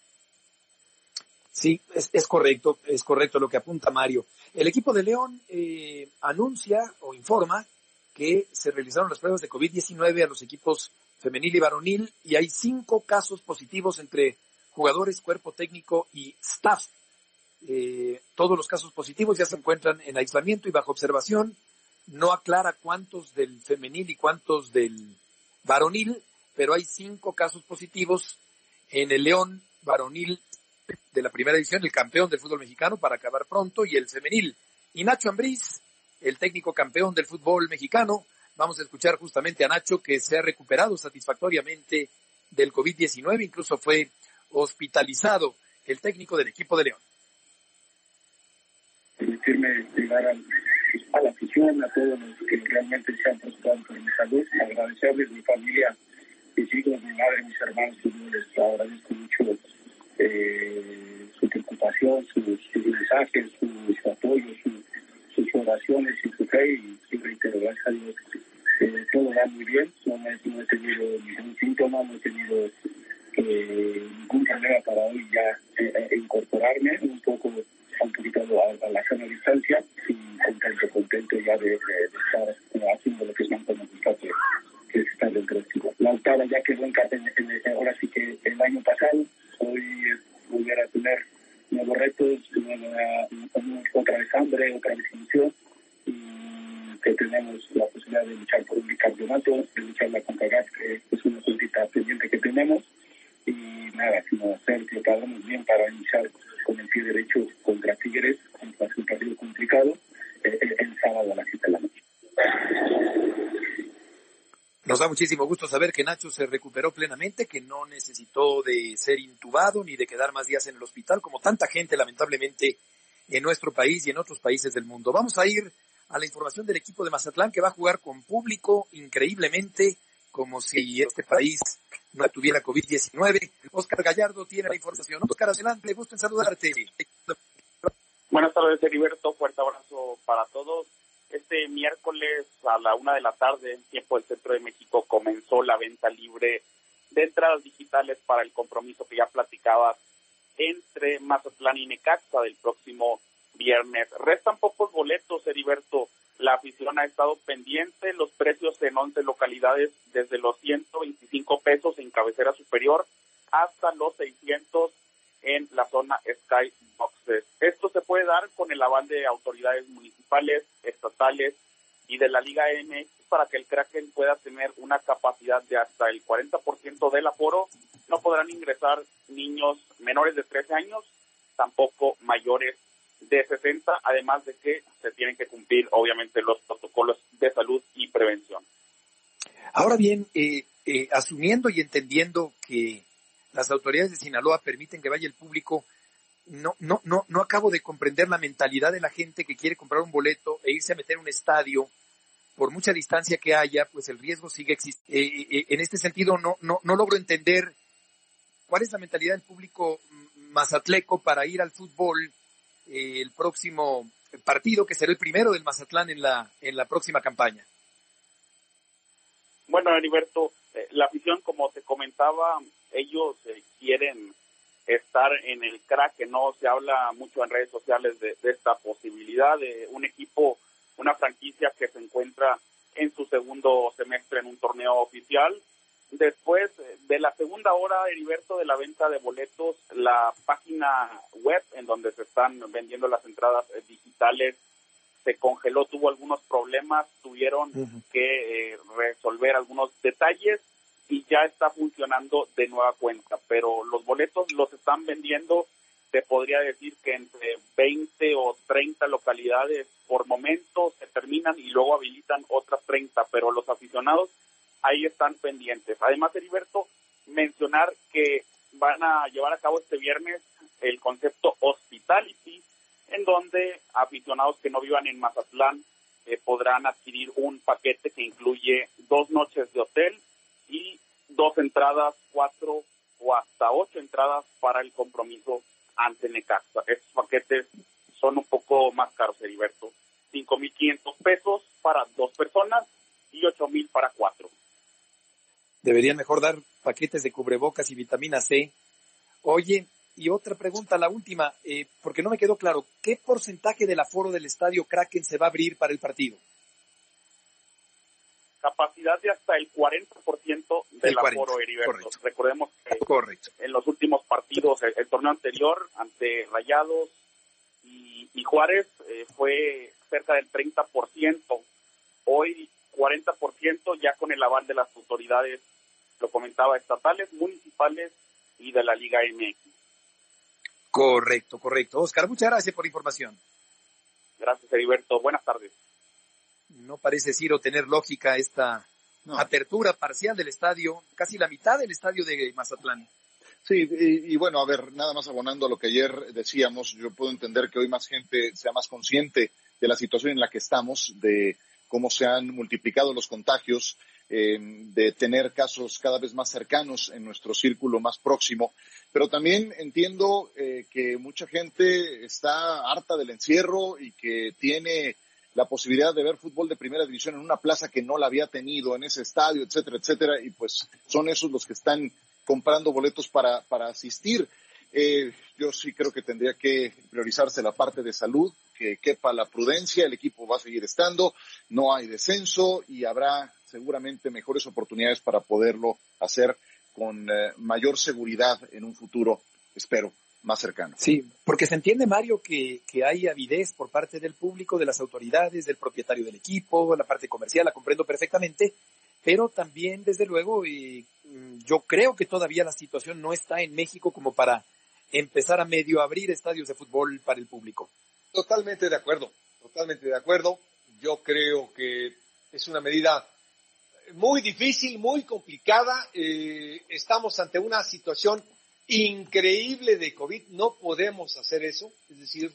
Sí, es, es correcto, es correcto lo que apunta Mario. El equipo de León eh, anuncia o informa que se realizaron las pruebas de covid diecinueve a los equipos femenil y varonil y hay cinco casos positivos entre jugadores, cuerpo técnico y staff. Eh, todos los casos positivos ya se encuentran en aislamiento y bajo observación. No aclara cuántos del femenil y cuántos del varonil, pero hay cinco casos positivos en el León varonil de la primera división, el campeón del fútbol mexicano para acabar pronto, y el femenil. Y Nacho Ambriz, el técnico campeón del fútbol mexicano, vamos a escuchar justamente a Nacho, que se ha recuperado satisfactoriamente del covid diecinueve, incluso fue hospitalizado, el técnico del equipo de León. Permitirme llegar al a la afición, a todos los que realmente se han preocupado por mi salud, agradecerles a mi familia, mis hijos, mi madre, mis hermanos, y yo les agradezco mucho eh, su preocupación, sus, sus mensajes, su, su apoyo, su, sus oraciones y su fe, y siempre reitero, gracias a Dios, eh, todo va muy bien, no, me, no he tenido ningún síntoma, no he tenido eh, ningún problema para hoy ya eh, incorporarme un poco un poquito a, a la sana distancia y contento, contento ya de, de, de estar eh, haciendo lo que es tanto nos gusta que, que es estar dentro del equipo. La octava ya quedó en, en, en, ahora sí que el año pasado, hoy es volver a tener nuevos retos, nueva, otra vez hambre, otra vez ilusión, y que tenemos la posibilidad de luchar por un bicampeonato, de luchar la CONCACAF, que es una cuentita pendiente que tenemos, y nada, sino hacer que hagamos bien para iniciar con el pie derecho contra Tigres, contra un partido complicado, eh, el sábado a las siete de la noche. Nos da muchísimo gusto saber que Nacho se recuperó plenamente, que no necesitó de ser intubado ni de quedar más días en el hospital, como tanta gente lamentablemente en nuestro país y en otros países del mundo. Vamos a ir a la información del equipo de Mazatlán, que va a jugar con público increíblemente, como si este país no tuviera covid diecinueve. Oscar Gallardo tiene la información. Oscar, adelante, gusto en saludarte. Buenas tardes, Heriberto, fuerte abrazo para todos. Este miércoles a la una de la tarde, en tiempo del Centro de México, comenzó la venta libre de entradas digitales para el compromiso que ya platicabas entre Mazatlán y Necaxa del próximo viernes. Restan pocos boletos, Heriberto. La afición ha estado pendiente, los precios en once localidades desde los ciento veinticinco pesos en cabecera superior hasta los seiscientos en la zona Sky Boxes. Esto se puede dar con el aval de autoridades municipales, estatales y de la Liga M X para que el Kraken pueda tener una capacidad de hasta el cuarenta por ciento del aforo. No podrán ingresar niños menores de trece años, tampoco mayores de sesenta, además de que se tienen que cumplir obviamente los protocolos de salud y prevención. Ahora bien, eh, eh, asumiendo y entendiendo que las autoridades de Sinaloa permiten que vaya el público, no, no, no, no acabo de comprender la mentalidad de la gente que quiere comprar un boleto e irse a meter a un estadio. Por mucha distancia que haya, pues el riesgo sigue existiendo. Eh, eh, en este sentido, no, no, no logro entender cuál es la mentalidad del público mazatleco para ir al fútbol eh, el próximo partido, que será el primero del Mazatlán en la, en la próxima campaña. Bueno, Heriberto, eh, la afición, como te comentaba, ellos eh, quieren estar en el crack, que no se habla mucho en redes sociales de, de esta posibilidad de un equipo, una franquicia que se encuentra en su segundo semestre en un torneo oficial. Después de la segunda hora, Heriberto, de la venta de boletos, la página web en donde se están vendiendo las entradas digitales se congeló, tuvo algunos problemas, tuvieron uh-huh. que eh, resolver algunos detalles y ya está funcionando de nueva cuenta, pero los boletos los están vendiendo te podría decir que entre veinte o treinta localidades por momento se terminan y luego habilitan otras treinta, pero los aficionados ahí están pendientes. Además, Heriberto, mencionar que van a llevar a cabo este viernes el concepto Hospitality, en donde aficionados que no vivan en Mazatlán eh, podrán adquirir un paquete que incluye dos noches de hotel y dos entradas, cuatro o hasta ocho entradas para el compromiso ante Necaxa. Estos paquetes son un poco más caros, Heriberto. cinco mil quinientos pesos para dos personas y ocho mil para cuatro. Deberían mejor dar paquetes de cubrebocas y vitamina C. Oye, y otra pregunta, la última, eh, porque no me quedó claro, ¿qué porcentaje del aforo del estadio Kraken se va a abrir para el partido? Capacidad de hasta el cuarenta por ciento del aforo, Heriberto. Correcto. Recordemos que Correcto. en los últimos partidos, el, el torneo anterior, ante Rayados y, y Juárez, eh, fue cerca del treinta por ciento. Hoy, cuarenta por ciento, ya con el aval de las autoridades, lo comentaba, estatales, municipales y de la Liga M X. Correcto, correcto. Oscar, muchas gracias por la información. Gracias, Heriberto. Buenas tardes. No parece, Ciro, tener lógica esta no. apertura parcial del estadio, casi la mitad del estadio de Mazatlán. Sí, y, y bueno, a ver, nada más abonando a lo que ayer decíamos, yo puedo entender que hoy más gente sea más consciente de la situación en la que estamos, de cómo se han multiplicado los contagios, eh, de tener casos cada vez más cercanos en nuestro círculo más próximo, pero también entiendo eh, que mucha gente está harta del encierro y que tiene la posibilidad de ver fútbol de primera división en una plaza que no la había tenido, en ese estadio, etcétera, etcétera, y pues son esos los que están comprando boletos para, para asistir. Eh, yo sí creo que tendría que priorizarse la parte de salud, que quepa la prudencia, el equipo va a seguir estando, no hay descenso y habrá seguramente mejores oportunidades para poderlo hacer con eh, mayor seguridad en un futuro, espero, más cercano. Sí, porque se entiende, Mario, que, que hay avidez por parte del público, de las autoridades, del propietario del equipo, la parte comercial, la comprendo perfectamente, pero también, desde luego, y, yo creo que todavía la situación no está en México como para empezar a medio abrir estadios de fútbol para el público. Totalmente de acuerdo, totalmente de acuerdo. Yo creo que es una medida muy difícil, muy complicada. Eh, estamos ante una situación increíble de COVID, no podemos hacer eso, es decir,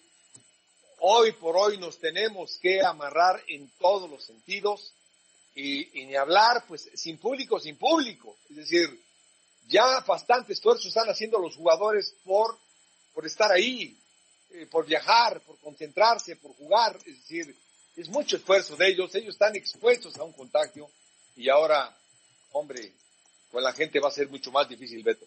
hoy por hoy nos tenemos que amarrar en todos los sentidos y, y ni hablar, pues, sin público, sin público, es decir, ya bastante esfuerzo están haciendo los jugadores por, por estar ahí, eh, por viajar, por concentrarse, por jugar, es decir, es mucho esfuerzo de ellos, ellos están expuestos a un contagio y ahora, hombre, con la gente va a ser mucho más difícil, Beto.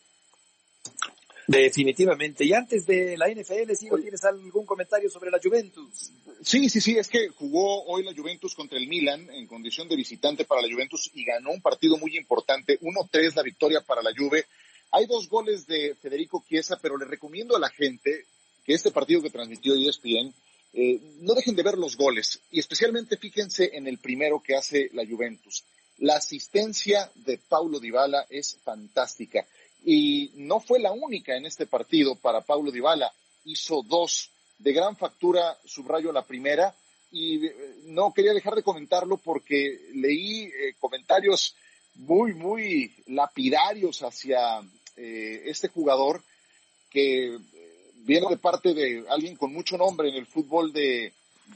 Definitivamente. Y antes de la N F L, Sigo, ¿tienes algún comentario sobre la Juventus? Sí, sí, sí, es que jugó hoy la Juventus contra el Milan en condición de visitante para la Juventus y ganó un partido muy importante, uno tres la victoria para la Juve. Hay dos goles de Federico Chiesa, pero le recomiendo a la gente que este partido que transmitió E S P N, eh, no dejen de ver los goles y especialmente fíjense en el primero que hace la Juventus. La asistencia de Paulo Dybala es fantástica. Y no fue la única en este partido para Paulo Dybala, hizo dos de gran factura, subrayo la primera, y no quería dejar de comentarlo porque leí eh, comentarios muy, muy lapidarios hacia eh, este jugador que viene de parte de alguien con mucho nombre en el fútbol de,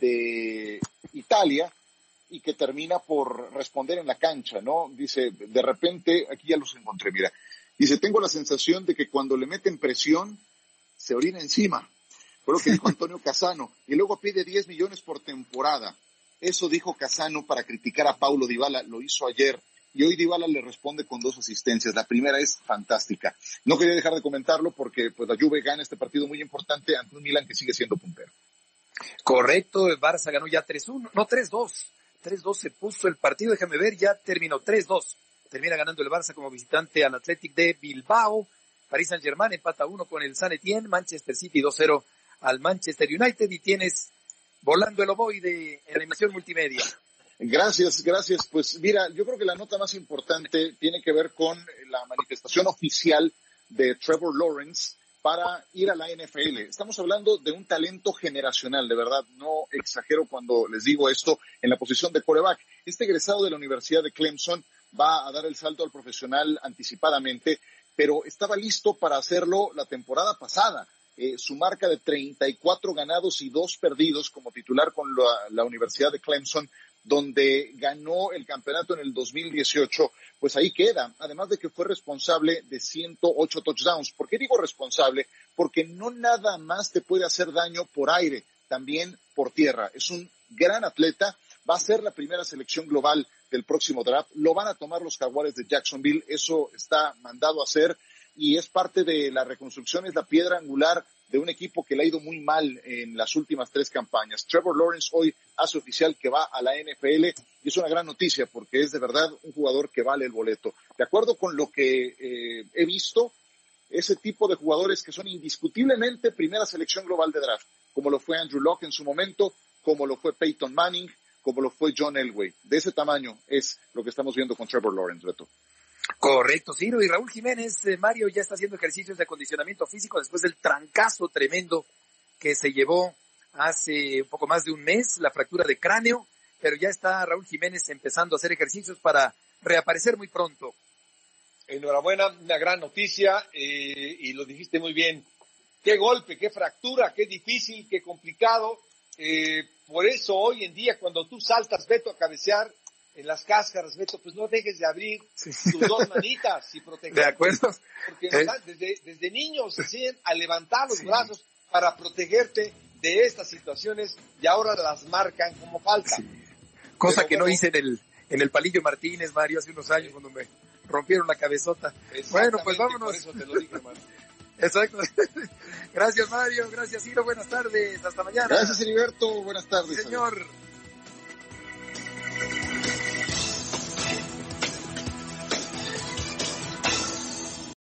de Italia y que termina por responder en la cancha, ¿no? Dice, de repente, aquí ya los encontré, mira, dice, tengo la sensación de que cuando le meten presión, se orina encima. Fue lo que dijo Antonio Cassano. Y luego pide diez millones por temporada. Eso dijo Cassano para criticar a Paulo Dybala. Lo hizo ayer. Y hoy Dybala le responde con dos asistencias. La primera es fantástica. No quería dejar de comentarlo porque pues la Juve gana este partido muy importante ante un Milan que sigue siendo puntero. Correcto. El Barça ganó ya tres uno. No, tres dos. tres dos se puso el partido. Déjame ver. Ya terminó tres dos. Termina ganando el Barça como visitante al Athletic de Bilbao. Paris Saint-Germain empata uno con el Saint Etienne. Manchester City dos cero al Manchester United. Y tienes volando el ovoide en animación multimedia. Gracias, gracias. Pues mira, yo creo que la nota más importante tiene que ver con la manifestación oficial de Trevor Lawrence, para ir a la N F L. Estamos hablando de un talento generacional, de verdad, no exagero cuando les digo esto, en la posición de quarterback. Este egresado de la Universidad de Clemson va a dar el salto al profesional anticipadamente, pero estaba listo para hacerlo la temporada pasada. Eh, su marca de treinta y cuatro ganados y dos perdidos como titular con la, la Universidad de Clemson, donde ganó el campeonato en el dos mil dieciocho, pues ahí queda, además de que fue responsable de ciento ocho touchdowns. ¿Por qué digo responsable? Porque no nada más te puede hacer daño por aire, también por tierra. Es un gran atleta, va a ser la primera selección global del próximo draft, lo van a tomar los Jaguares de Jacksonville, eso está mandado a hacer y es parte de la reconstrucción, es la piedra angular de un equipo que le ha ido muy mal en las últimas tres campañas. Trevor Lawrence hoy hace oficial que va a la N F L y es una gran noticia porque es de verdad un jugador que vale el boleto. De acuerdo con lo que eh, he visto, ese tipo de jugadores que son indiscutiblemente primera selección global de draft, como lo fue Andrew Luck en su momento, como lo fue Peyton Manning, como lo fue John Elway. De ese tamaño es lo que estamos viendo con Trevor Lawrence, Beto. Correcto, Ciro. Y Raúl Jiménez, eh, Mario ya está haciendo ejercicios de acondicionamiento físico después del trancazo tremendo que se llevó hace un poco más de un mes, la fractura de cráneo, pero ya está Raúl Jiménez empezando a hacer ejercicios para reaparecer muy pronto. Enhorabuena, una gran noticia, eh, y lo dijiste muy bien. Qué golpe, qué fractura, qué difícil, qué complicado. Eh, por eso hoy en día cuando tú saltas, Beto, a cabecear en las cáscaras, Beto, pues no dejes de abrir sí. tus dos manitas y protegerte. De acuerdo. Porque eh. desde, desde niños se enseñan a levantar los sí. brazos para protegerte de estas situaciones y ahora las marcan como falta. Sí. Cosa Pero que bueno, no hice en el, en el Palillo Martínez, Mario, hace unos años sí. cuando me rompieron la cabezota. Bueno, pues vámonos. Por eso te lo dije, hermano. Exacto. Gracias, Mario. Gracias, Ciro. Buenas tardes. Hasta mañana. Gracias, Heriberto. Buenas tardes. Sí, señor.